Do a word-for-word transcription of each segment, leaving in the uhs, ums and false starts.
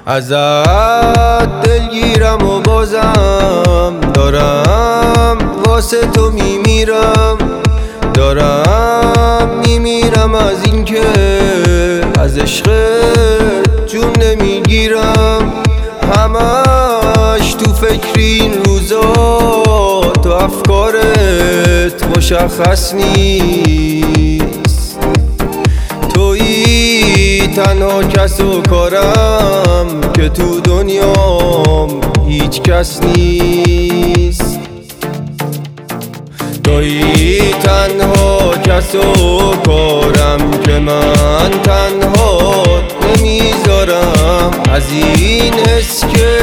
ازت دلگیرم و بازم دارم واسه تو میمیرم، دارم میمیرم از این که از عشقت جون نمیگیرم. همش تو فکر این روزا تو افکارت مشخص نیست، تویی تنها کس و کارم که تو دنیام هیچ کس نیست. تویی تنها کس و کارم که من تنها نمیذارم از این حس که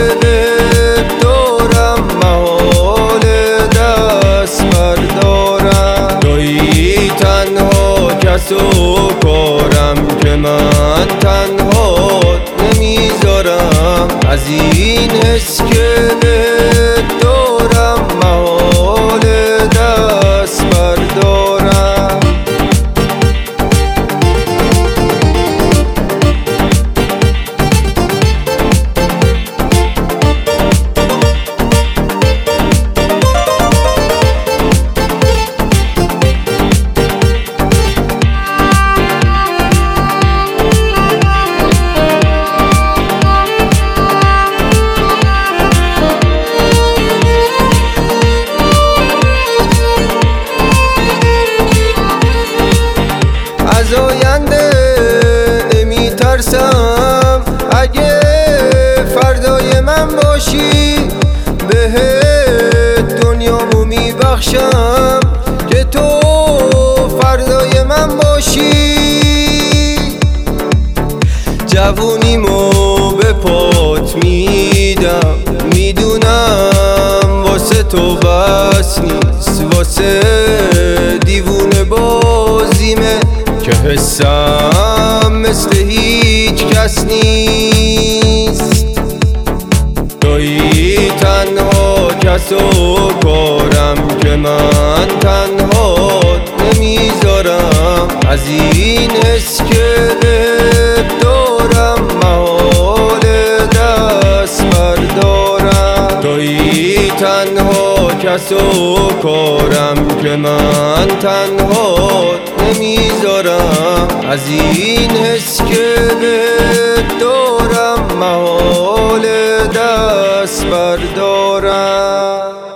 دارم محال دست بردارم. تویی تنها کس و کارم که من تنها نمیذارم از این حس که دارم محال دست بردارم. از آینده نمی ترسم، اگه فردای من باشی بهت دنیامو می بخشم که تو فردای من باشی. جوونیمو به پات میدم، میدونم واسه تو بس نیست، واسه دیوونه بازیمه که حسم مثل هیچ کس نیست. تویی تنها کس و کارم که من تنها نمیذارم از این حس که دارم محال دست بردارم. تویی تنها کس و کارم که من تنها نمیذارم از این حس که دارم محال دست بردارم.